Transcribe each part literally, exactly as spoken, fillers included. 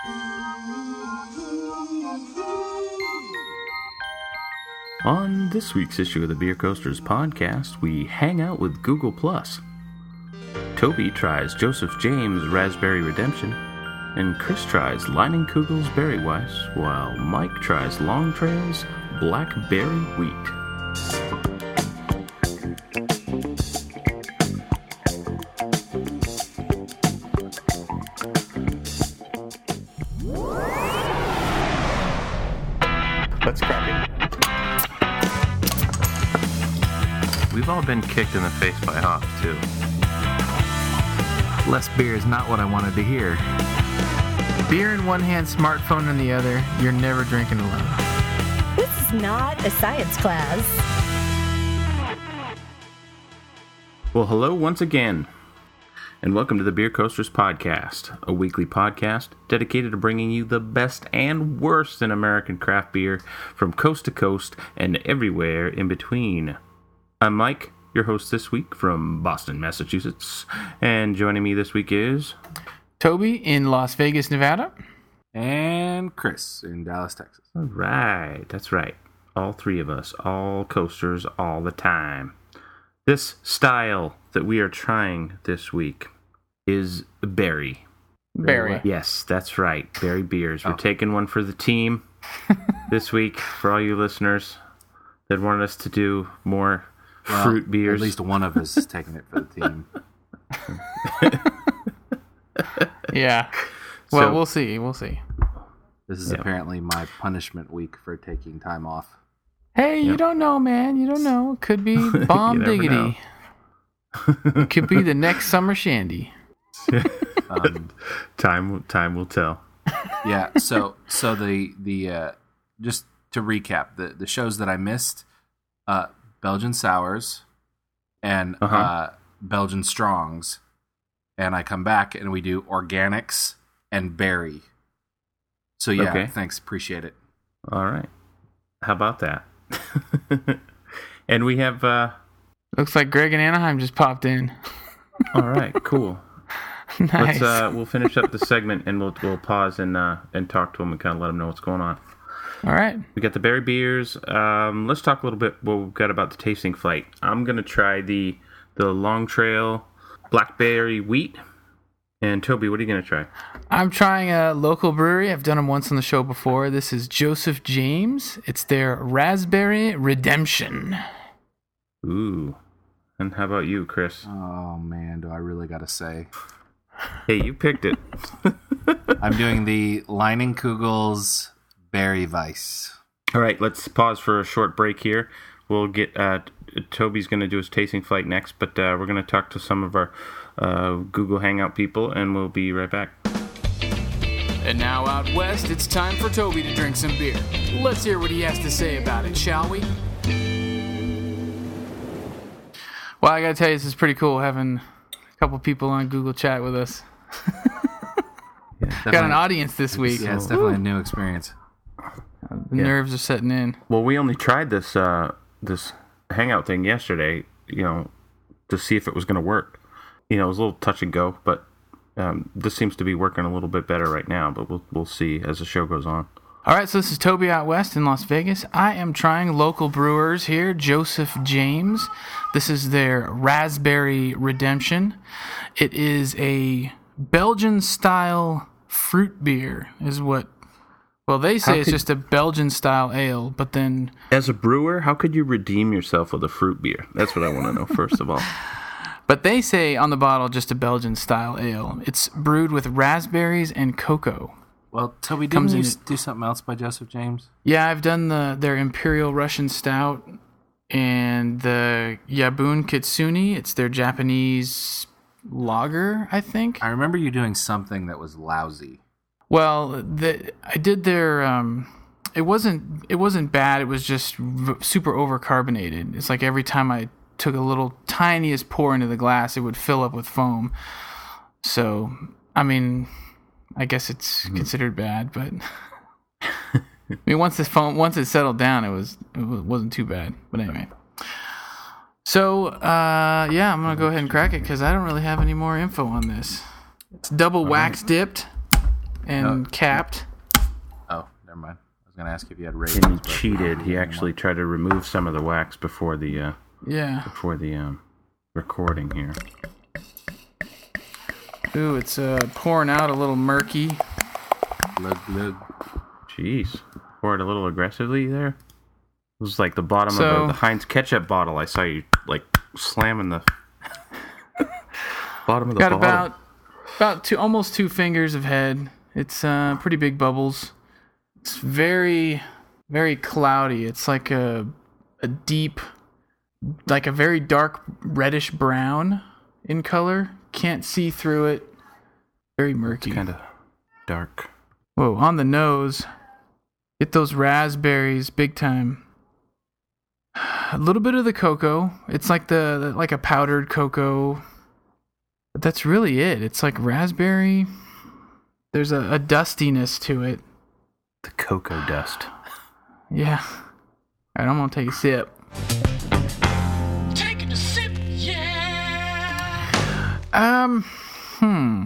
On this week's issue of the Beer Coasters podcast, we hang out with Google Plus. Toby tries Joseph James' Raspberry Redemption, and Chris tries Leinenkugel's Berry Weiss, while Mike tries Long Trail's Blackberry Wheat. Let's crack it. We've all been kicked in the face by hops, too. Less beer is not what I wanted to hear. Beer in one hand, smartphone in the other. You're never drinking alone. This is not a science class. Well, hello once again, and welcome to the Beer Coasters podcast, a weekly podcast dedicated to bringing you the best and worst in American craft beer from coast to coast and everywhere in between. I'm Mike, your host this week from Boston, Massachusetts, and joining me this week is... Toby in Las Vegas, Nevada. And Chris in Dallas, Texas. All right, that's right. All three of us, all coasters, all the time. This style that we are trying this week is berry. Berry. Yes, that's right. Berry beers. We're Oh. taking one for the team this week for all you listeners that want us to do more Well, fruit beers. At least one of us is taking it for the team. Yeah. Well, So- we'll see. We'll see. This is Yeah. apparently my punishment week for taking time off. Hey, you Yep. don't know, man. You don't know. It could be bomb never diggity. It could be the next summer shandy. Um, time, time will tell. yeah. So, so the the uh, just to recap the the shows that I missed: uh, Belgian sours and Uh-huh. uh, Belgian strongs, and I come back and we do organics and berry. So yeah, Okay. thanks, appreciate it. All right. How about that? And we have... uh Looks like Greg in Anaheim just popped in. All right, cool. Nice. Let's uh, we'll finish up the segment and we'll we'll pause and uh, and talk to him and kind of let him know what's going on. All right. We got the berry beers. Um, let's talk a little bit what we've got about the tasting flight. I'm gonna try the the Long Trail Blackberry Wheat. And Toby, what are you gonna try? I'm trying a local brewery. I've done them once on the show before. This is Joseph James. It's their Raspberry Redemption. Ooh. And how about you, Chris? Oh man, do I really got to say? Hey, you picked it. I'm doing the Leinenkugel's Berry Weiss. All right, let's pause for a short break here. We'll get uh, Toby's going to do his tasting flight next, but uh, we're going to talk to some of our uh, Google Hangout people, and we'll be right back. And now out west, it's time for Toby to drink some beer. Let's hear what he has to say about it, shall we? Well, I gotta tell you, this is pretty cool having a couple people on Google Chat with us. Got an audience this week. Yeah, it's definitely a new experience. The Yeah. nerves are setting in. Well, we only tried this uh, this Hangout thing yesterday, you know, to see if it was going to work. You know, it was a little touch and go, but um, this seems to be working a little bit better right now, but we'll we'll see as the show goes on. All right, so this is Toby out west in Las Vegas. I am trying local brewers here, Joseph James. This is their Raspberry Redemption. It is a Belgian-style fruit beer, is what... Well, they say How it's could- just a Belgian-style ale, but then... As a brewer, how could you redeem yourself with a fruit beer? That's what I want to know, first of all. But they say on the bottle just a Belgian-style ale. It's brewed with raspberries and cocoa. Well, Toby, didn't Comes you in- s- do something else by Joseph James? Yeah, I've done the their Imperial Russian Stout and the Yabun Kitsune. It's their Japanese lager, I think. I remember you doing something that was lousy. Well, the, I did their. Um, it wasn't. It wasn't bad. It was just v- super overcarbonated. It's like every time I took a little tiniest pour into the glass, it would fill up with foam. So, I mean, I guess it's mm-hmm. considered bad, but I mean, once the foam, once it settled down, it was it wasn't too bad. But anyway. So, uh, yeah, I'm gonna go ahead and crack it because I don't really have any more info on this. It's double wax dipped. and Oh. capped. Oh, never mind. I was going to ask if you had ratings. And he but- cheated. He actually tried to remove some of the wax before the uh, Yeah. before the um, recording here. Ooh, it's uh, pouring out a little murky. Glug, glug. Jeez, poured a little aggressively there. It was like the bottom So- of the, the Heinz ketchup bottle. I saw you like slamming the bottom of the Got bottle. about about two, almost two fingers of head. It's uh, pretty big bubbles. It's very, very cloudy. It's like a a deep, like a very dark reddish brown in color. Can't see through it. Very murky. Kind of dark. Whoa, on the nose. Get those raspberries big time. A little bit of the cocoa. It's like the like a powdered cocoa. But that's really it. It's like raspberry. There's a, a dustiness to it. The cocoa dust. Yeah. All right, I'm gonna take a sip. Taking a sip, yeah. Um, hmm.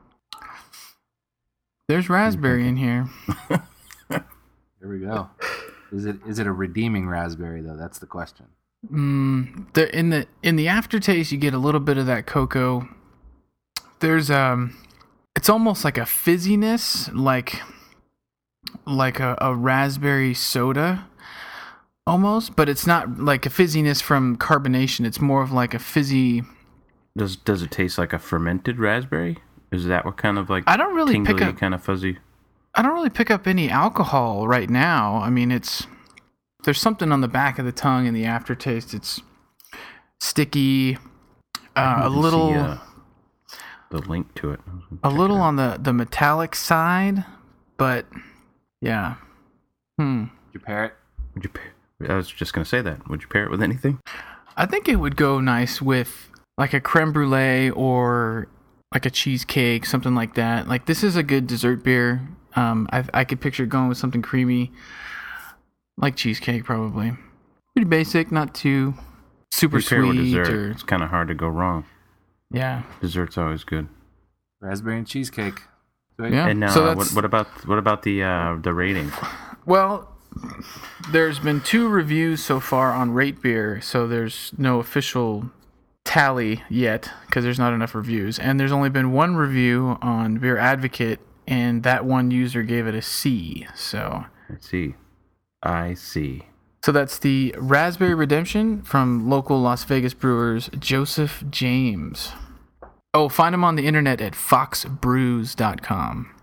There's raspberry in here. Here we go. Is it is it a redeeming raspberry though? That's the question. Mm, the in the in the aftertaste, you get a little bit of that cocoa. There's um, it's almost like a fizziness, like like a, a raspberry soda, almost. But it's not like a fizziness from carbonation. It's more of like a fizzy. Does does it taste like a fermented raspberry? Is that what kind of like I don't really tingly, pick up. kind of fuzzy? I don't really pick up any alcohol right now. I mean, it's there's something on the back of the tongue in the aftertaste. It's sticky, uh, a I didn't little, see, uh, the link to it. a Check little it out. on the, the metallic side, but yeah. Hmm. Did you pair it? Would you? Pair, I was just gonna say that. Would you pair it with anything? I think it would go nice with like a creme brulee or like a cheesecake, something like that. Like this is a good dessert beer. Um, I I could picture going with something creamy, like cheesecake, probably. Pretty basic, not too super You pair it with sweet. dessert. Or It's kind of hard to go wrong. yeah, Dessert's always good. Raspberry and cheesecake. Sweet. yeah. And now, so uh, what, that's what about what about the uh, the rating? well. There's been two reviews so far on Rate Beer, so there's no official tally yet because there's not enough reviews, and there's only been one review on Beer Advocate, and that one user gave it a C. So, Let's see. I see. so that's the Raspberry Redemption from local Las Vegas brewers Joseph James. Oh, find him on the internet at fox brews dot com.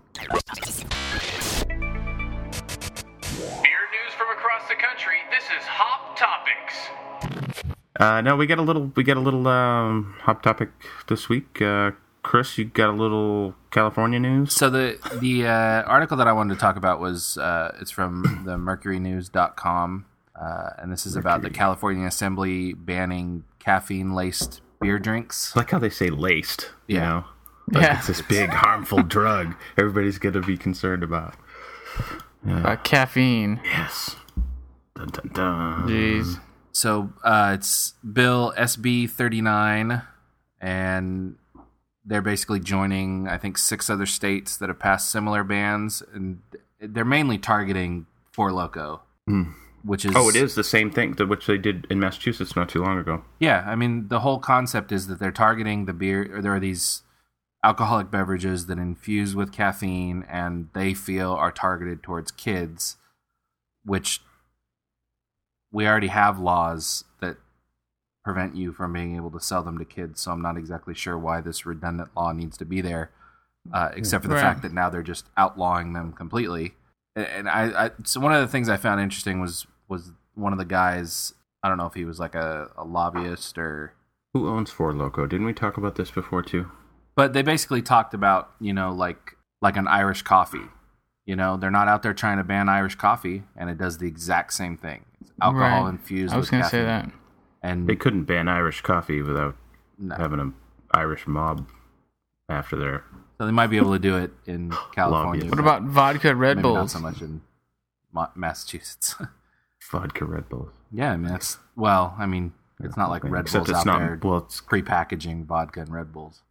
Beer news from across the country. This is Hop Topics. Uh, no, we got a little we got a little um, hot topic this week. Uh, Chris, you got a little California news? So the the uh, article that I wanted to talk about was uh, it's from the mercury news dot com, uh, and this is about the California Assembly banning caffeine laced beer drinks. I like how they say laced. You Yeah. know, like Yeah. it's this big harmful drug everybody's gonna be concerned about. Uh, caffeine. Yes. Dun, dun, dun. Jeez. So uh, it's Bill S B thirty-nine, and they're basically joining, I think, six other states that have passed similar bans, and they're mainly targeting Four Loko, Mm. which is Oh, it is the same thing to which they did in Massachusetts not too long ago. Yeah, I mean, the whole concept is that they're targeting the beer, or there are these alcoholic beverages that infuse with caffeine, and they feel are targeted towards kids, which we already have laws that prevent you from being able to sell them to kids, so I'm not exactly sure why this redundant law needs to be there, uh, except for the Right. fact that now they're just outlawing them completely. And- And I, I, so one of the things I found interesting was was one of the guys. I don't know if he was like a, a lobbyist or, Who owns Four Loko? Didn't we talk about this before too? but they basically talked about, you know, like like an Irish coffee. You know, they're not out there trying to ban Irish coffee, and it does the exact same thing. It's alcohol Right. infused. I was with going to caffeine. say that. And They couldn't ban Irish coffee without no. having an Irish mob after their. So they might be able to do it in California. Lobbyist. What about vodka Red maybe not Bulls? so much in Ma- Massachusetts? Vodka Red Bulls. Yeah, I mean that's well. I mean, it's not like Red Except Bulls it's out not. there Well, it's pre-packaging vodka and Red Bulls.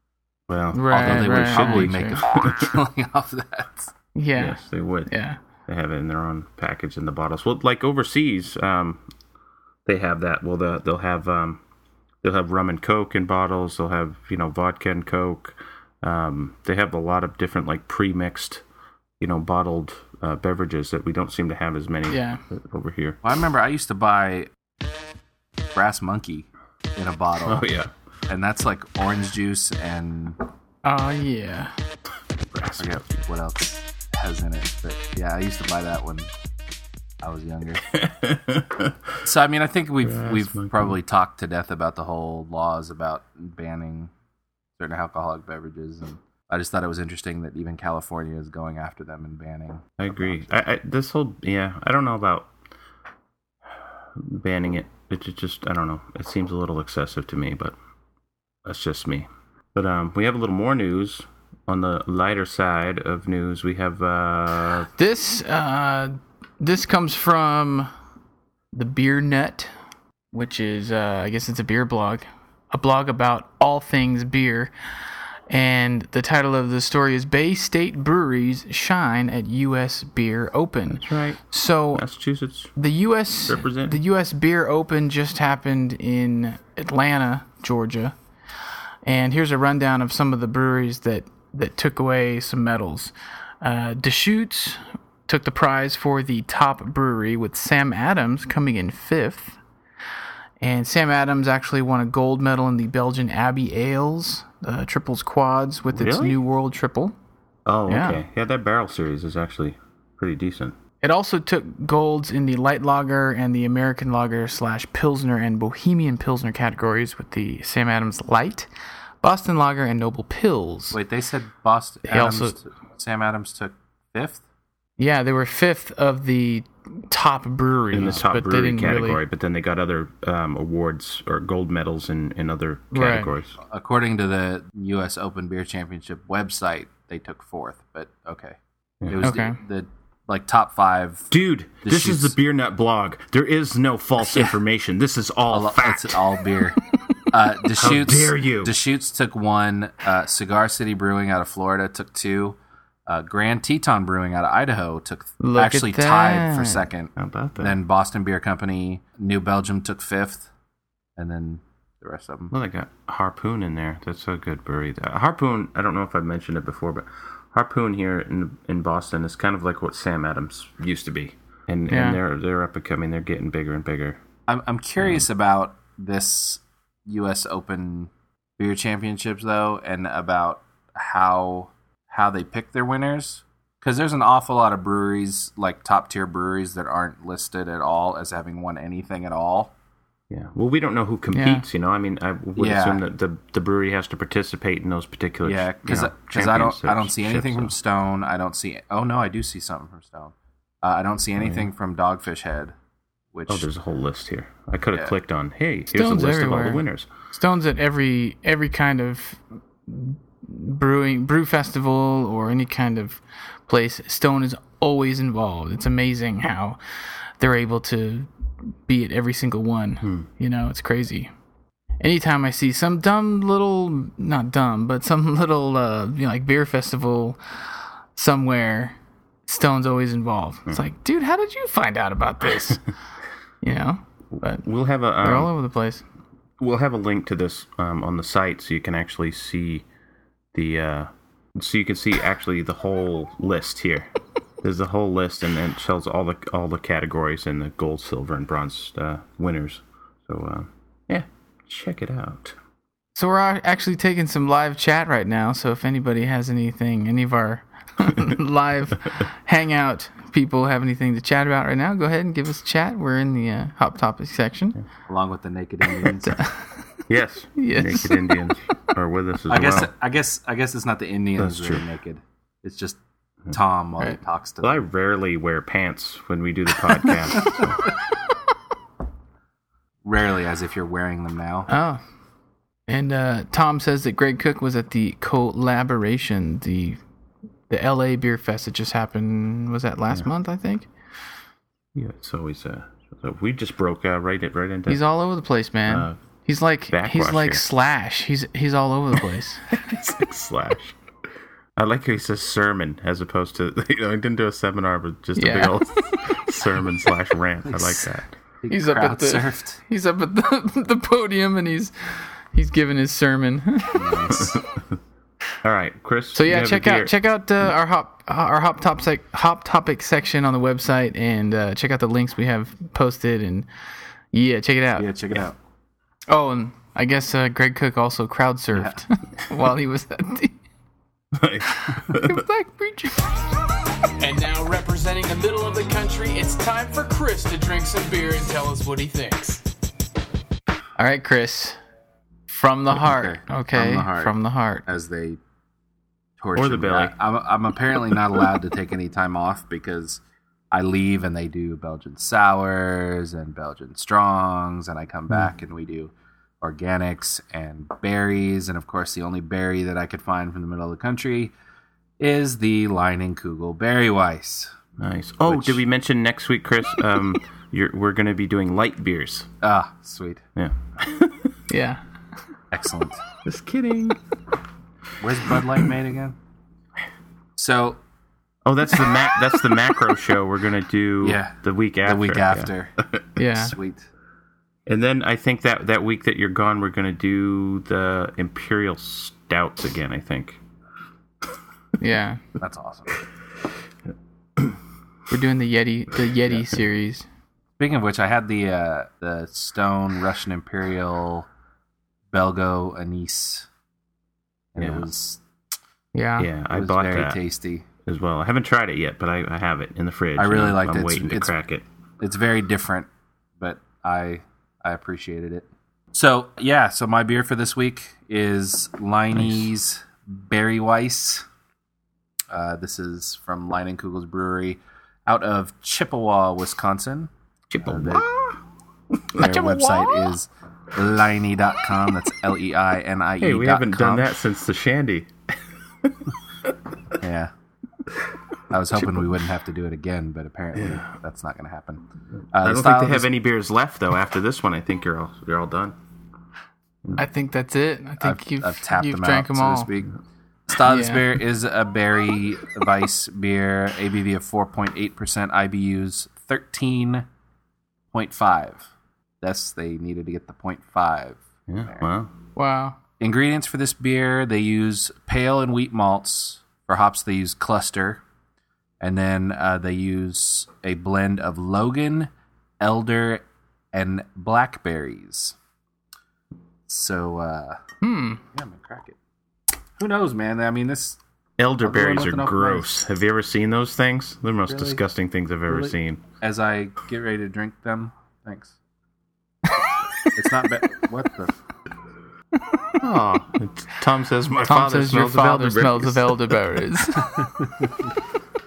Well, Right, Although they would right, probably right, make sure. a big killing off that. Yeah. yes, they would. Yeah. They have it in their own package in the bottles. Well, like overseas, um, they have that. Well, the, they'll have um, they'll have rum and Coke in bottles. They'll have you know vodka and Coke. Um, they have a lot of different like pre-mixed, you know, bottled uh, beverages that we don't seem to have as many Yeah. over here. Well, I remember I used to buy Brass Monkey in a bottle. Oh yeah, And that's like orange juice and Oh, yeah. I forget what else has in it. But yeah, I used to buy that when I was younger. So I mean, I think we've Brass we've Monkey. probably talked to death about the whole laws about banning certain alcoholic beverages, and I just thought it was interesting that even California is going after them and banning. I agree. I, I this whole yeah, I don't know about banning it. It ju- just I don't know. It seems a little excessive to me, but that's just me. But um, we have a little more news on the lighter side of news. We have uh, This uh, this comes from the Beer Nut, which is uh, I guess it's a beer blog, a blog about all things beer. And the title of the story is Bay State Breweries Shine at U S Beer Open. that's right, So Massachusetts. the U S Represent. the U S Beer Open just happened in Atlanta, Georgia. And here's a rundown of some of the breweries that, that took away some medals. Uh, Deschutes took the prize for the top brewery, with Sam Adams coming in fifth. And Sam Adams actually won a gold medal in the Belgian Abbey Ales uh, triples quads with its Really? New World triple. Oh, Yeah. okay. Yeah, that barrel series is actually pretty decent. It also took golds in the light lager and the American lager slash Pilsner and Bohemian Pilsner categories with the Sam Adams Light, Boston Lager, and Noble Pils. Wait, they said Boston They Adams, also- t- Sam Adams took fifth? Yeah, they were fifth of the top breweries In the top but they brewery didn't category, really. but then they got other um, awards or gold medals in, in other Right. categories. According to the U S Open Beer Championship website, they took fourth, but okay. It was Okay. the, the like top five. Dude, The this is the shoots- Beer Nut blog. There is no false Yeah. information. This is all all, fact. It's all beer. Uh, Deschutes, dare you. Deschutes took one. Uh, Cigar City Brewing out of Florida took two. Uh, Grand Teton Brewing out of Idaho took Look actually at tied for that. second. How about that? Then Boston Beer Company, New Belgium took fifth, and then the rest of them. Well, they got Harpoon in there. That's a good brewery. Uh, Harpoon, I don't know if I've mentioned it before, but Harpoon here in in Boston is kind of like what Sam Adams used to be. And, Yeah. and they're they're up and coming. They're getting bigger and bigger. I'm I'm curious about this U S Open Beer Championships though, and about how how they pick their winners. Because there's an awful lot of breweries, like top tier breweries, that aren't listed at all as having won anything at all. Yeah. Well, we don't know who competes. You know, I mean, I would Yeah. assume that the the brewery has to participate in those particular. Yeah, because you know, I don't I don't see championships, anything from so. Stone. I don't see. Oh no, I do see something from Stone. Uh, I don't see anything from Dogfish Head. Which Oh, there's a whole list here. I could have Yeah. clicked on. Hey, here's Stone's a list of all everywhere. the winners. Stone's at every every kind of brewing brew festival or any kind of place. Stone is always involved. It's amazing how they're able to be at every single one. Hmm. You know, it's crazy. Anytime I see some dumb little, not dumb, but some little uh, you know, like beer festival somewhere, Stone's always involved. It's like, dude, how did you find out about this? You know, but We'll have a they're all um, over the place. we'll have a link to this um, on the site so you can actually see the uh, so you can see actually the whole list here. There's a whole list, and then it shows all the all the categories and the gold, silver, and bronze uh, winners. So uh, yeah, check it out. So we're a- actually taking some live chat right now. So if anybody has anything, any of our live hangout people have anything to chat about right now, go ahead and give us a chat. We're in the uh, Hot Topic section. along with the Naked Indians. Yes, Yes. Naked Indians are with us as I guess well. I guess I guess it's not the Indians That's that are true. naked. It's just Tom while he Right. talks to Well, I them. rarely wear pants when we do the podcast. so. Rarely, as if you're wearing them now. Oh. And uh, Tom says that Greg Cook was at the collaboration, the the L A Beer Fest that just happened. Was that last month, I think? Yeah, it's always uh, so we just broke uh, right it right into He's all over the place, man. uh, He's like Backwash he's like here. Slash. He's he's all over the place. It's like Slash. I like how he says sermon as opposed to, you know, he didn't do a seminar, but just a Yeah. big old sermon slash rant. I like that. He He's up at crowd the surfed. he's up at the, the podium and he's he's giving his sermon. All right, Chris. So you yeah, have check a beer. out check out uh, our hop our hop top sec, hop topic section on the website, and uh, check out the links we have posted, and yeah, check it out. Yeah, check it out. Oh, and I guess uh, Greg Cook also crowd surfed while he was at the Black Preacher. And now, representing the middle of the country, it's time for Chris to drink some beer and tell us what he thinks. All right, Chris, from the heart. Okay, Okay, from the heart. From the heart. As they torture Or the me. belly. I, I'm, I'm apparently not allowed to take any time off because I leave and they do Belgian sours and Belgian strongs, and I come back and we do organics and berries, and of course the only berry that I could find from the middle of the country is the Leinenkugel Berry Weiss. Nice. Oh, Which- did we mention next week, Chris? Um, you're, we're going to be doing light beers. Ah, sweet. Yeah. Yeah. Excellent. Just kidding. Where's Bud Light made again? So, Oh, that's the ma- that's the macro show we're going to do Yeah. the week after. the week yeah. after. Yeah. Sweet. And then I think that that week that you're gone, we're going to do the Imperial Stouts again, I think. Yeah. That's awesome. We're doing the Yeti the Yeti series. Speaking of which, I had the uh, the Stone Russian Imperial Belgo Anise, and Yeah. it was Yeah. Yeah, it I was bought very that tasty. as well. I haven't tried it yet, but I, I have it in the fridge. I really and liked I'm it. waiting to It's- crack it. It's very different, but I I appreciated it. So yeah, so my beer for this week is Leine's Berry Weiss. Uh, this is from Leinenkugel's Brewery out of Chippewa, Wisconsin. Chippewa. Their website is leine dot com. That's L E I N I E. Hey, we dot haven't com. done that since the shandy. Yeah. I was hoping we wouldn't have to do it again, but apparently that's not going to happen. Uh, I the don't style think of they have this- any beers left though. After this one, I think you're all you're all done. I think that's it. I think I've, you've I've tapped you've them drank out, them so all. to speak. Style of this Yeah. beer is a berry Weiss beer, A B V of four point eight percent, I B Us thirteen point five. Thus, they needed to get the point five. Yeah. Wow. Wow. Ingredients for this beer, they use pale and wheat malts. For hops, they use cluster. And then uh, they use a blend of Logan, elder, and blackberries. So, uh, Hmm. yeah, I'm going to crack it. Who knows, man? I mean, this... Elderberries with are enough gross. Have you ever seen those things? They're the most Really? disgusting things I've ever Really? seen. As I get ready to drink them, thanks. It's not bad. What the... Oh, it's, Tom says my Tom father says your smells father of smells elderberries. of elderberries.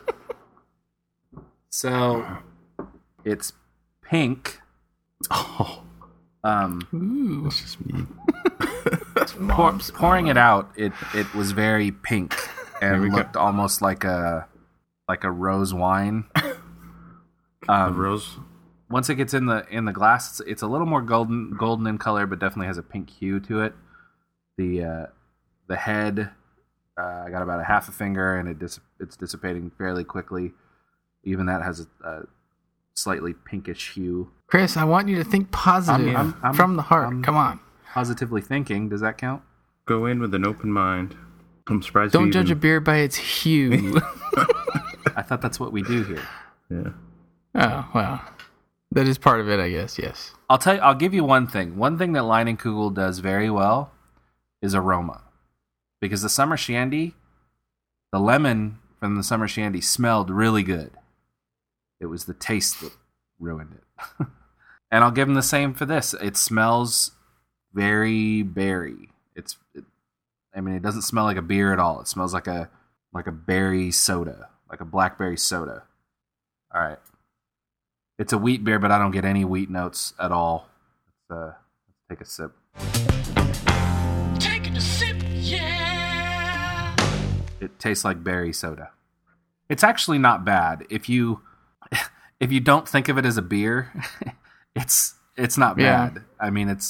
So, it's pink. Oh, Um, Ooh. it's just me. pour, pouring it out, it it was very pink and we go. looked almost like a like a rose wine. The Um, rose. once it gets in the in the glass, it's, it's a little more golden golden in color, but definitely has a pink hue to it. The uh, the head, uh, I got about a half a finger, and it dis- it's dissipating fairly quickly. Even that has a, a slightly pinkish hue. Chris, I want you to think positive I'm- I'm- I'm- from the heart. I'm- Come on. Positively thinking, does that count? Go in with an open mind. I'm surprised. Don't you judge a even, beer by its hue. I thought that's what we do here. Yeah. Oh, well. That is part of it, I guess, yes. I'll tell you. I'll give you one thing. One thing that Leinenkugel does very well is aroma, because the summer shandy, the lemon from the summer shandy smelled really good. It was the taste that ruined it. And I'll give them the same for this. It smells very berry. It's, it, I mean, it doesn't smell like a beer at all. It smells like a like a berry soda, like a blackberry soda. All right. It's a wheat beer, but I don't get any wheat notes at all. Let's, uh, let's take a sip. Taking a sip, yeah. It tastes like berry soda. It's actually not bad if you if you don't think of it as a beer. it's it's not Yeah. bad. I mean, it's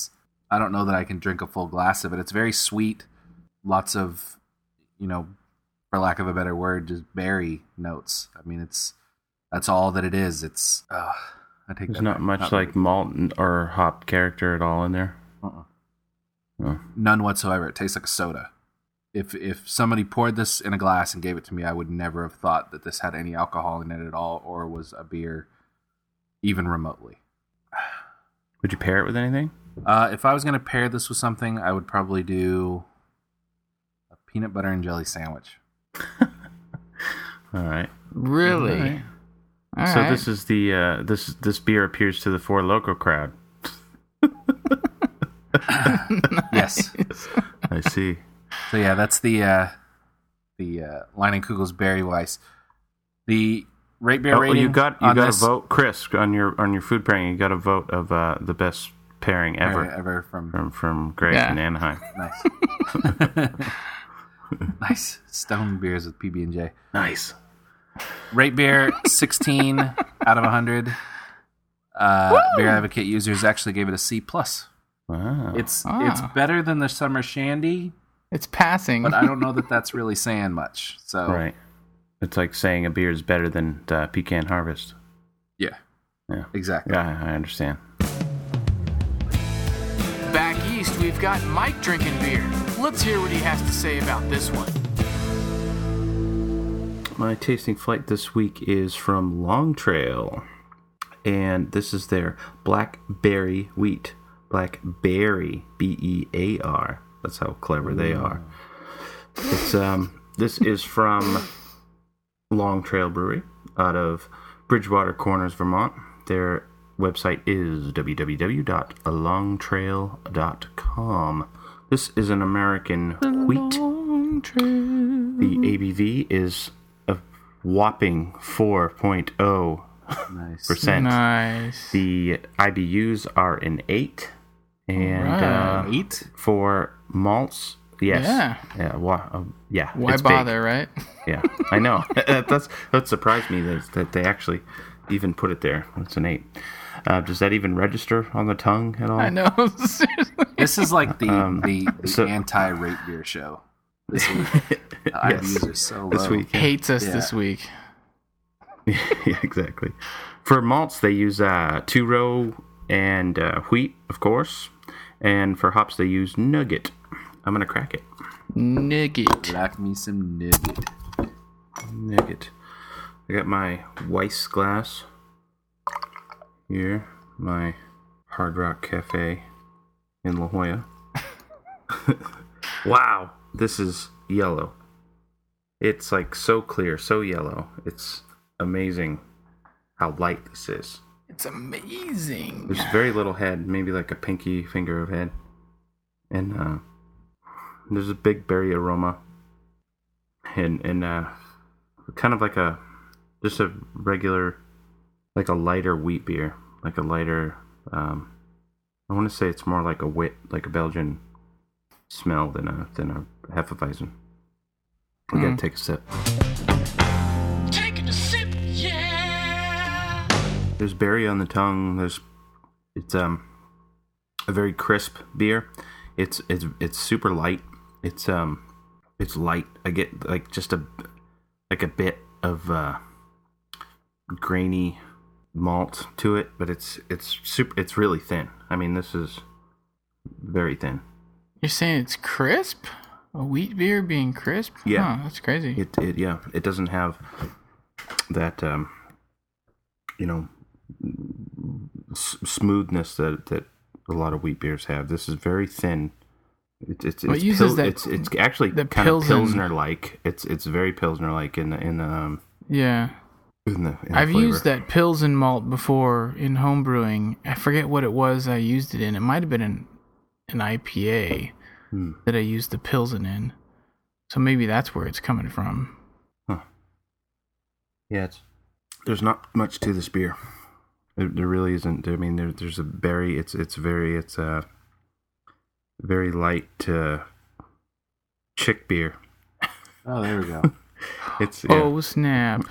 I don't know that I can drink a full glass of it. It's very sweet, lots of, you know, for lack of a better word, just berry notes. I mean, it's that's all that it is. It's uh, I take There's that not back. much Not like really. malt or hop character at all in there. Uh-uh. Oh. None whatsoever. It tastes like a soda. If if somebody poured this in a glass and gave it to me, I would never have thought that this had any alcohol in it at all, or was a beer, even remotely. Would you pair it with anything? Uh, if I was going to pair this with something, I would probably do a peanut butter and jelly sandwich. All right. Really? All right. All so right. this is the uh, this this beer appeals to the Four Loko crowd. Yes. I see. So yeah, that's the uh, the uh, Leinenkugel's Berry Weiss. The rate beer Oh, rating. you got you on got this, to vote, Chris, on your on your food pairing. You got a vote of uh, the best pairing ever ever ever from from from Greg Yeah. in Anaheim. nice, nice stone beers with P B and J. Nice. Rate beer sixteen out of a hundred. Uh, Beer Advocate users actually gave it a C plus. Wow. It's Ah. it's better than the Summer Shandy, It's passing. but I don't know that that's really saying much. So right. It's like saying a beer is better than uh, Pecan Harvest. yeah, Yeah. exactly. Yeah, I understand. Back east, we've got Mike drinking beer. Let's hear what he has to say about this one. My tasting flight this week is from Long Trail, and this is their Blackberry Wheat. Blackberry, B E A R. That's how clever they are. It's um. This is from Long Trail Brewery out of Bridgewater Corners, Vermont. Their website is w w w dot long trail dot com. This is an American wheat. Long trail. The A B V is a whopping four point oh Nice. percent. Nice. The I B Us are an eight. And Right. uh, Eight. for malts, yes. Yeah. Yeah. Wa- uh, yeah Why it's big. bother, right? Yeah, I know. That's that surprised me that that they actually even put it there. It's an eight. Uh, does that even register on the tongue at all? I know. Seriously. This is like the Um, the, the so- anti-rate beer show. This week, the I B Us are so low. This week. Hates us Yeah. this week. Yeah, exactly. For malts, they use uh, two row and uh, wheat, of course. And for hops, they use Nugget. I'm gonna crack it. Nugget. Like me some nugget. Nugget. I got my Weiss glass here. My Hard Rock Cafe in La Jolla. Wow, this is yellow. It's like so clear, so yellow. It's amazing how light this is. It's amazing. There's very little head, maybe like a pinky finger of head. And uh, there's a big berry aroma. And, and uh, kind of like a, just a regular, like a lighter wheat beer. Like a lighter, um, I want to say it's more like a wit, like a Belgian smell than a, than a Hefeweizen. We Mm. gotta take a sip. Taking a sip, yeah. There's berry on the tongue. There's, it's um, a very crisp beer. It's it's it's super light. It's um, it's light. I get like just a like a bit of uh, grainy malt to it, but it's it's super. It's really thin. I mean, this is very thin. You're saying it's crisp? A wheat beer being crisp? Yeah. Huh, that's crazy. It it yeah. It doesn't have that um, you know, s- smoothness that that a lot of wheat beers have. This is very thin. It's it's Well, it's, it uses pil- that- it's it's actually the kind of Pilsen- pilsner like. It's it's very pilsner like in the in the um Yeah. in the. In the I've flavor. used that Pilsen malt before in home brewing. I forget what it was I used it in. It might have been an, an I P A Hmm. that I used the Pilsen in. So maybe that's where it's coming from. Yeah, it's there's not much to this beer. There, there really isn't. I mean, there, there's a berry. It's it's very it's a very light uh, chick beer. Oh, there we go. It's yeah. Oh, snap.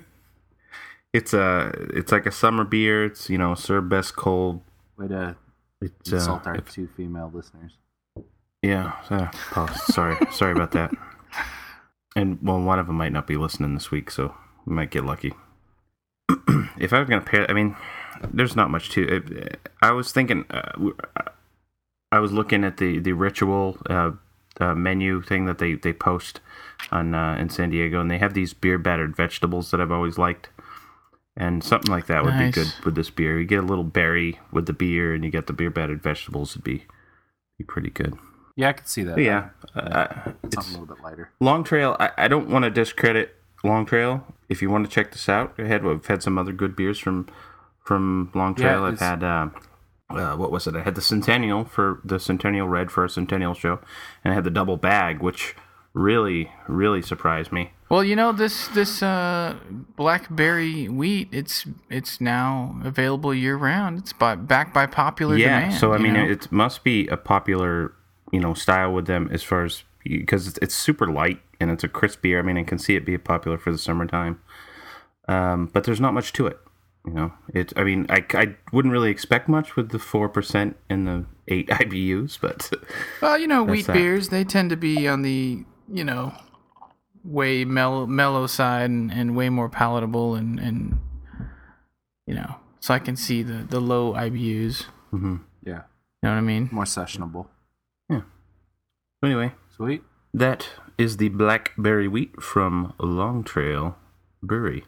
It's a it's like a summer beer. It's you know served best cold. Way to It's, Insult uh, our if- two female listeners. Yeah, uh, oh, sorry, sorry about that. And well, one of them might not be listening this week, so we might get lucky. If I was gonna pair, I mean, there's not much to it. I was thinking, uh, I was looking at the the ritual uh, uh, menu thing that they they post on uh, in San Diego, and they have these beer battered vegetables that I've always liked, and something like that would Nice. be good with this beer. You get a little berry with the beer, and you get the beer battered vegetables. It'd be be pretty good. Yeah, I could see that. But yeah, uh, Something it's, a little bit lighter. Long Trail, I, I don't want to discredit Long Trail. If you want to check this out, go ahead. We've had some other good beers from from Long Trail. Yeah, I've it's- had, uh, uh, what was it? I had the Centennial for the Centennial Red for a Centennial show, and I had the Double Bag, which really, really surprised me. Well, you know this this uh, blackberry wheat. It's it's now available year round. It's by, backed by popular Yeah, demand. so I you mean, know? it must be a popular, you know, style with them as far as, because it's, it's super light and it's a crisp beer. I mean, I can see it be popular for the summertime, um, but there's not much to it. You know, it. I mean, I, I wouldn't really expect much with the four percent and the eight I B Us, but Well, you know, That's wheat that. beers, they tend to be on the, you know, way mellow, mellow side and, and way more palatable and, and, you know, so I can see the, the low I B Us. mm-hmm. Yeah, You know what I mean? more sessionable. Anyway, Sweet. that is the Blackberry Wheat from Long Trail Brewery.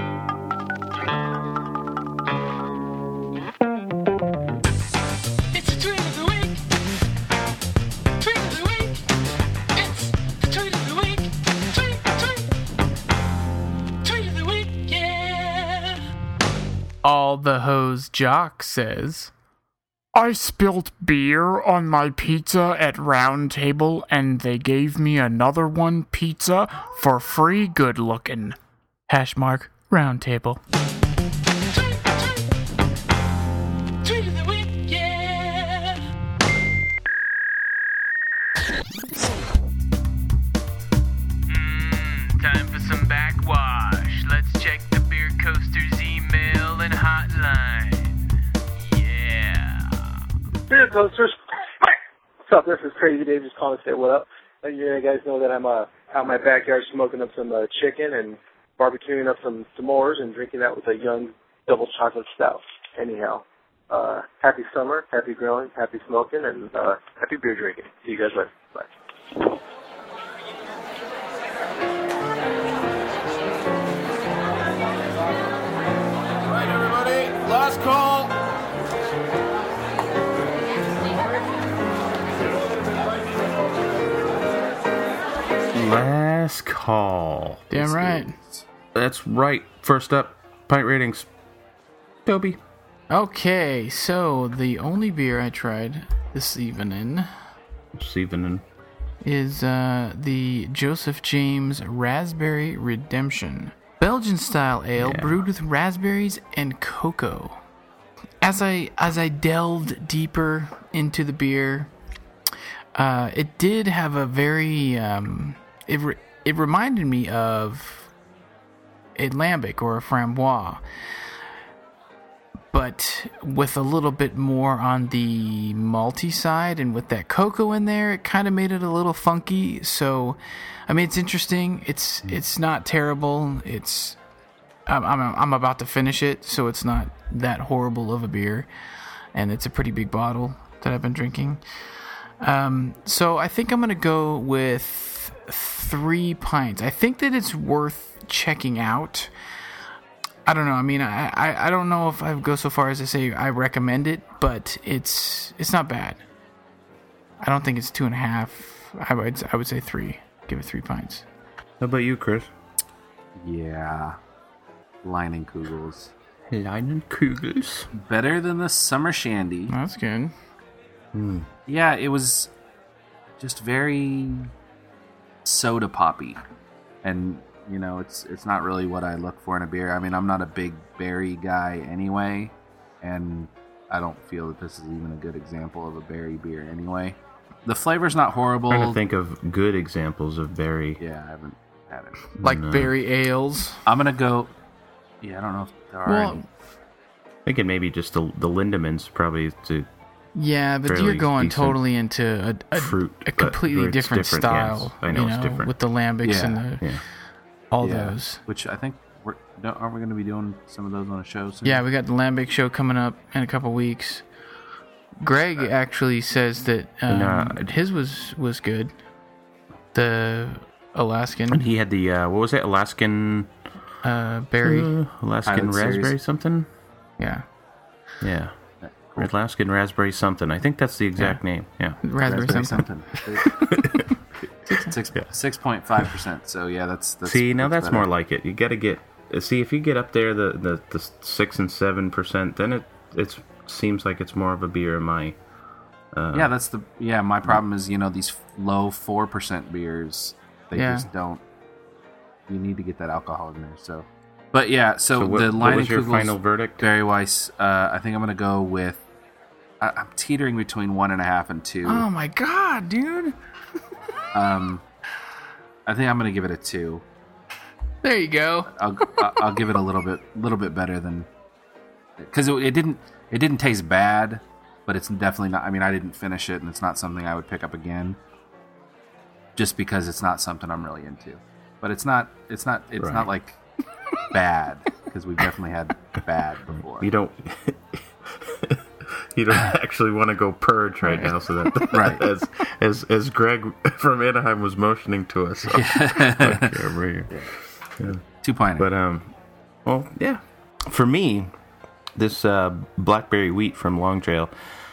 It's the tweet of the week. Tweet of the week. It's the tweet of the week. Tweet, tweet. Tweet of the week, yeah. All the hose jock says, I spilled beer on my pizza at Round Table and they gave me another one pizza for free. Good looking. hash mark round table. Tweet, tweet. Tweet of the week, yeah. Mm, time for some backwash. Let's check the Beer Coaster's email and hotline. Yeah. Beer Coasters. What's up? This is Crazy Dave just calling to say what up. Let you guys know that I'm uh, out in my backyard smoking up some uh, chicken and barbecuing up some s'mores and drinking that with a young double chocolate stout. Anyhow, uh, happy summer, happy grilling, happy smoking, and uh, happy beer drinking. See you guys later. Bye. All right, everybody. Last call. Last call. Damn right. That's right. First up, pint ratings. Toby. Okay, so the only beer I tried this evening Steven. is uh, the Joseph James Raspberry Redemption. Belgian style ale Yeah. brewed with raspberries and cocoa. As I as I delved deeper into the beer, uh, it did have a very um, it re- it reminded me of a lambic or a framboise, but with a little bit more on the malty side, and with that cocoa in there, it kind of made it a little funky. So, I mean, it's interesting. It's it's not terrible. It's I'm I'm, I'm about to finish it, so it's not that horrible of a beer, and it's a pretty big bottle that I've been drinking. Um, so I think I'm gonna go with three pints. I think that it's worth checking out. I don't know. I mean, I, I, I don't know if I would go so far as to say I recommend it, but it's it's not bad. I don't think it's two and a half. I would I would say three. Give it three pints. How about you, Chris? Yeah. Leinenkugels. Leinenkugels. Better than the Summer Shandy. That's good. Yeah, it was just very soda poppy. And, you know, it's it's not really what I look for in a beer. I mean, I'm not a big berry guy anyway, and I don't feel that this is even a good example of a berry beer anyway. The flavor's not horrible. Trying to think of good examples of berry. Yeah, I haven't had it. Like No. berry ales. I'm gonna go. Yeah, I don't know if there are. Well, any. Thinking maybe just the the Lindemans probably to Yeah, but fairly you're going decent totally into a, a, fruit, a but completely it's different, different, style. yes. I know you it's know, different. with the lambics Yeah. and the, Yeah. all Yeah. those. Which I think we're don't, aren't we going to be doing some of those on a show soon? Yeah, we got the lambic show coming up in a couple weeks. Greg actually says that um, And, uh, his was was good. The Alaskan And he had the uh, what was it? Alaskan uh, berry. uh, Alaskan Pilot series. raspberry something. Yeah, Yeah, Cool. Alaskan raspberry something. I think that's the exact name. Yeah. raspberry, Raspberry something. something. Six six point five percent. So yeah, that's, that's See, now that's better. more like it. You got to get. See, if you get up there, the the, the six and seven percent, then it it's seems like it's more of a beer in my. Uh, Yeah, that's the yeah. My problem is you know these low four percent beers, they Yeah. just don't. You need to get that alcohol in there. So, but yeah. So, So what, the what was your Leinenkugel's final verdict? Barry Weiss. Uh, I think I'm gonna go with. I, I'm teetering between one and a half and two. Oh my god, dude! Um, I think I'm gonna give it a two. There you go. I'll I'll- I'll give it a little bit little bit better than because it, it didn't it didn't taste bad, but it's definitely not. I mean, I didn't finish it, and it's not something I would pick up again. Just because it's not something I'm really into, but it's not it's not it's Right. not like bad because we've definitely had bad before. You don't. You don't actually want to go purge right now, so that Right. as as as Greg from Anaheim was motioning to us. Okay, over here. Two pinter. But um, well, yeah. For me, this uh, blackberry wheat from Long Trail,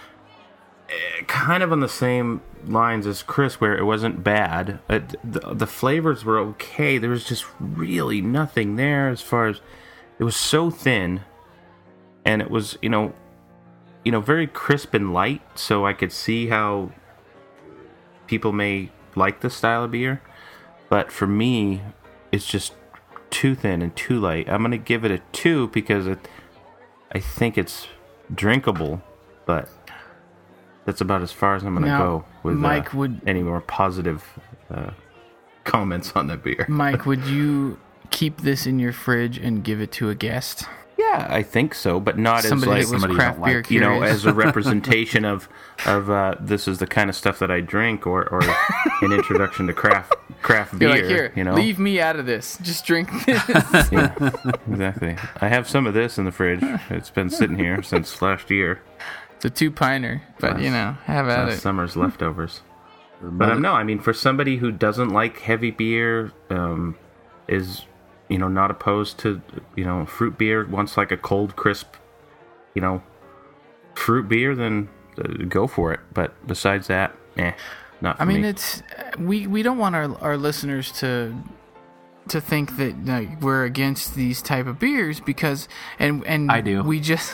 eh, kind of on the same lines as Chris, where it wasn't bad. It, the, the flavors were okay. There was just really nothing there as far as it was so thin, and it was you know, you know, very crisp and light. So I could see how people may like this style of beer, but for me, it's just too thin and too light. I'm gonna give it a two because it, I think it's drinkable, but that's about as far as I'm gonna Now, go with Mike, uh, would- any more positive uh, comments on the beer. Mike, would you keep this in your fridge and give it to a guest? Yeah, I think so, but not Somebody as that was like somebody you craft don't beer like. you know, curious. as a representation of of uh, this is the kind of stuff that I drink, or, or an introduction to craft craft beer. You're like, here, you know, leave me out of this. Just drink this. Yeah, exactly. I have some of this in the fridge. It's been sitting here since last year. It's a two-piner, but, you know, have at Last it. summer's leftovers. But um, no, I mean, for somebody who doesn't like heavy beer, um, is, you know, not opposed to, you know, fruit beer, wants like a cold, crisp, you know, fruit beer, then uh, go for it. But besides that, eh, not for I mean, me. it's we we don't want our our listeners to to think that like, we're against these type of beers because and and I do. we just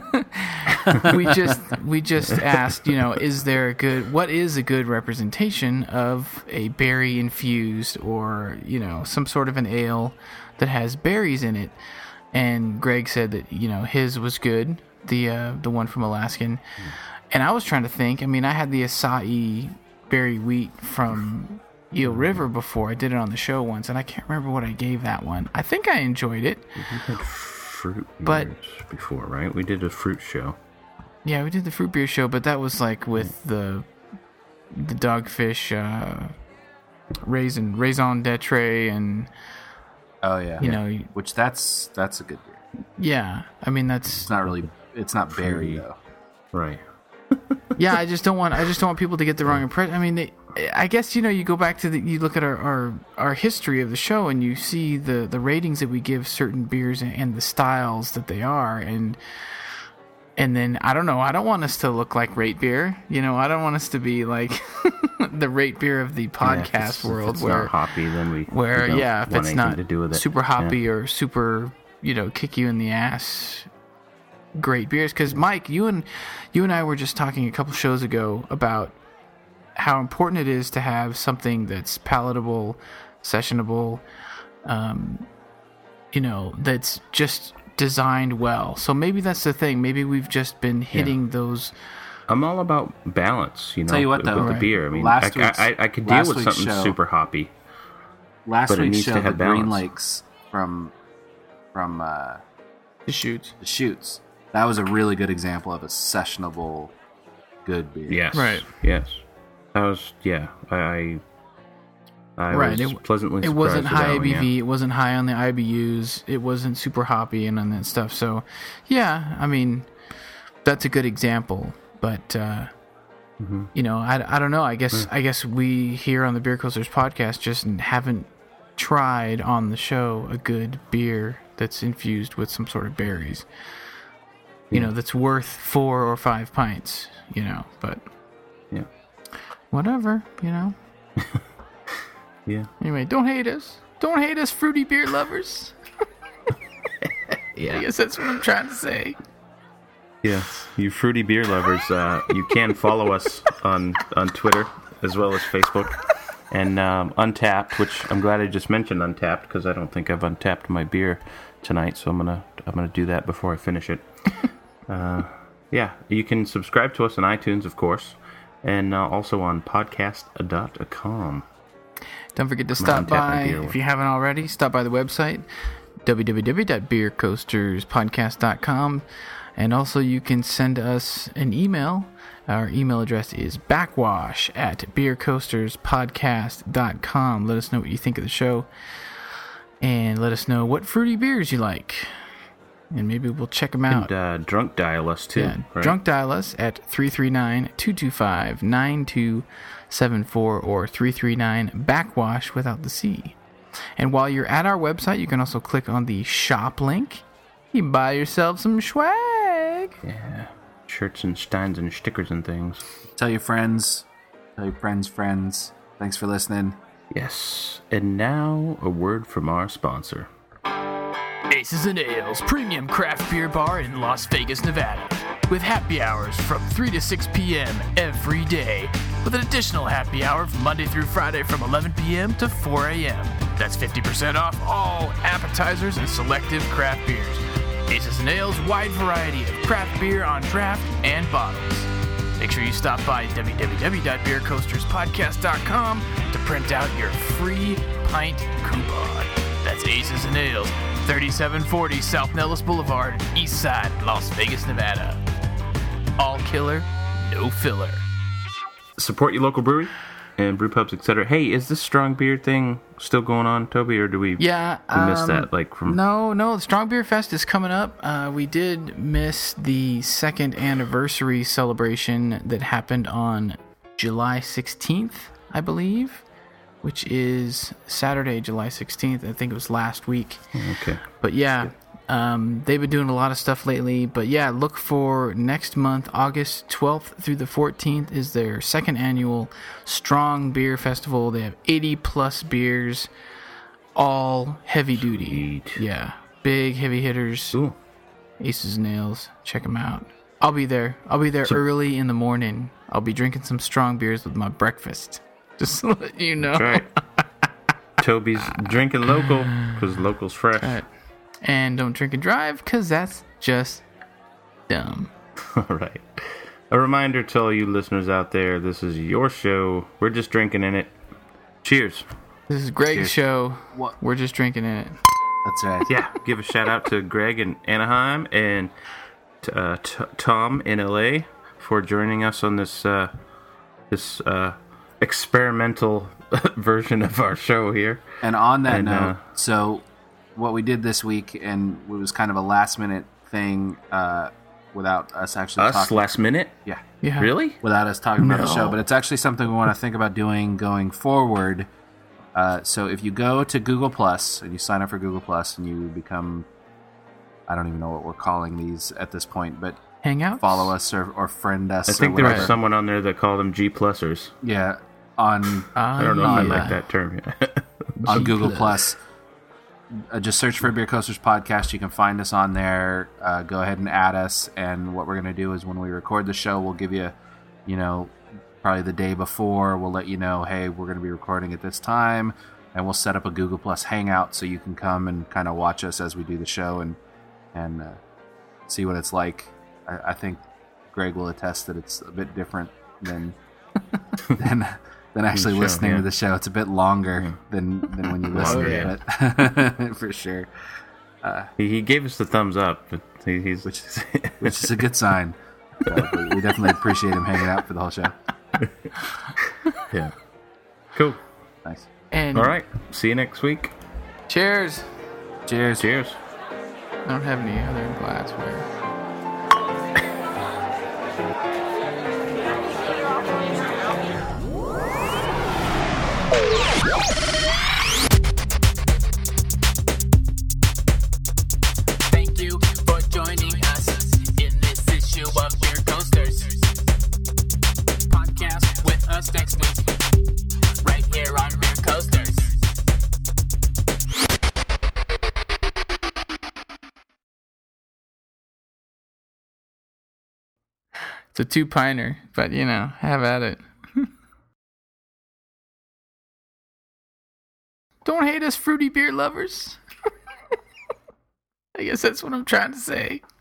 we just we just asked, you know, is there a good what is a good representation of a berry infused or, you know, some sort of an ale that has berries in it? And Greg said that, you know, his was good, the uh, the one from Alaskan. And I was trying to think, I mean, I had the Acai berry wheat from Eel River before. I did it on the show once, and I can't remember what I gave that one. I think I enjoyed it. We had fruit But- beers before, right? We did a fruit show. Yeah, we did the fruit beer show, but that was like with the the dogfish uh, raisin raison d'etre, and oh yeah, you know, which that's that's a good beer. yeah. I mean, that's It's not really. It's not berry though. Right. yeah. I just don't want I just don't want people to get the wrong impression. I mean, they, I guess you know, you go back to the you look at our, our our history of the show, and you see the the ratings that we give certain beers and, and the styles that they are, and. And then, I don't know, I don't want us to look like Rate Beer. You know, I don't want us to be like the Rate Beer of the Yeah, if podcast it's- if world it's where, not hoppy, then we where we don't yeah, if want it's anything not to do with it. super hoppy or super, you know, kick you in the ass, great beers. Because, Mike, you and, you and I were just talking a couple shows ago about how important it is to have something that's palatable, sessionable, um, you know, that's just designed well. So maybe that's the thing. Maybe we've just been hitting those. I'm all about balance, you know. Tell you what, with though, the Right. beer. I mean, Last I, week's- I, I could deal last with week's something show- super hoppy. Last But it week's needs to show, the have Green balance. Lakes from from uh, The shoots. the Shoots. That was a really good example of a sessionable good beer. Yes. Right. Yes. I was. Yeah. I. I Right, was it- pleasantly It surprised wasn't with high that one, A B V. yeah. It wasn't high on the I B Us. It wasn't super hoppy and on that stuff. So, yeah, I mean, that's a good example. But uh, Mm-hmm. you know, I, I don't know. I guess I guess we here on the Beer Coasters podcast just haven't tried on the show a good beer that's infused with some sort of berries. You know, that's worth four or five pints. You know, but Yeah. whatever. You know. Yeah. Anyway, don't hate us. Don't hate us, fruity beer lovers. Yeah. I guess that's what I'm trying to say. Yes, you fruity beer lovers, uh, you can follow us on, on Twitter as well as Facebook and um, Untapped, which I'm glad I just mentioned Untapped because I don't think I've untapped my beer tonight, so I'm gonna I'm gonna do that before I finish it. uh, yeah, you can subscribe to us on iTunes, of course, and uh, also on podcast dot com. Don't forget to I'm stop gonna untap my by, beer. if you haven't already, stop by the website, w w w dot beer coasters podcast dot com. And also you can send us an email. Our email address is backwash at beer coasters podcast dot com. Let us know what you think of the show. And let us know what fruity beers you like. And maybe we'll check them out. And uh, drunk dial us too. Yeah, right? drunk dial us at three three nine, two two five, nine two seven four or three three nine backwash without the C. And while you're at our website, you can also click on the shop link. You can buy yourself some swag. Yeah, shirts and steins and stickers and things. Tell your friends. Tell your friends' friends. Thanks for listening. Yes, and now a word from our sponsor. Aces and Ales premium craft beer bar in Las Vegas, Nevada. With happy hours from three to six p.m. every day. With an additional happy hour from Monday through Friday from eleven p.m. to four a.m. That's fifty percent off all appetizers and selective craft beers. Aces and Ales wide variety of craft beer on draft and bottles. Make sure you stop by w w w dot beer coasters podcast dot com to print out your free pint coupon. That's Aces and Ales, thirty-seven forty South Nellis Boulevard, East Side, Las Vegas, Nevada. All killer, no filler. Support your local brewery and brew pubs, et cetera. Hey, is this strong beer thing still going on, Toby, or do we, Yeah, we miss um, that? Like from No, no, the Strong Beer Fest is coming up. Uh, we did miss the second anniversary celebration that happened on July sixteenth, I believe, which is Saturday, July sixteenth. I think it was last week. Okay. But yeah, um, they've been doing a lot of stuff lately. But yeah, look for next month, August twelfth through the fourteenth, is their second annual Strong Beer Festival. They have eighty plus beers, all heavy duty. Sweet. Yeah, big heavy hitters. Cool. Aces and Nails. Check them out. I'll be there. I'll be there So- early in the morning. I'll be drinking some strong beers with my breakfast. Just to let you know. That's right. Toby's drinking local because local's fresh. Right. And don't drink and drive, because that's just dumb. All right. A reminder to all you listeners out there, this is your show. We're just drinking in it. Cheers. This is Greg's Cheers. show. What? We're just drinking in it. That's right. Yeah, give a shout out to Greg in Anaheim and to, uh, t- Tom in L A for joining us on this uh, this uh, experimental version of our show here. And on that And, note, uh, so what we did this week, and it was kind of a last minute thing uh, without us actually Us talking. last minute? yeah, Yeah. Really? without us talking about the No. show, but it's actually something we want to think about doing going forward. Uh, so if you go to Google Plus and you sign up for Google Plus and you become, I don't even know what we're calling these at this point, but Hangouts? follow us or, or friend us. I think or there whatever. was someone on there that called them G plusers. Yeah, on Ah, I don't know if I yeah. like that term. on G Google Plus. Plus. Uh, just search for Beer Coasters Podcast. You can find us on there. Uh, go ahead and add us. And what we're going to do is when we record the show, we'll give you, you know, probably the day before, we'll let you know, hey, we're going to be recording at this time. And we'll set up a Google Plus Hangout so you can come and kind of watch us as we do the show and and uh, see what it's like. I, I think Greg will attest that it's a bit different than than than actually show, listening yeah. to the show. It's a bit longer than than when you listen Oh, to yeah. it, for sure. he, he gave us the thumbs up. But he, he's Which is which is a good sign. So we, we definitely appreciate him hanging out for the whole show. Yeah. Cool. Nice. And All right. See you next week. cheers. Cheers. Cheers. I don't have any other glassware. Thank you for joining us in this issue of Beer Coasters. Podcast with us next week, right here on Beer Coasters. It's a two-piner, but, you know, have at it. Don't hate us, fruity beer lovers. I guess that's what I'm trying to say.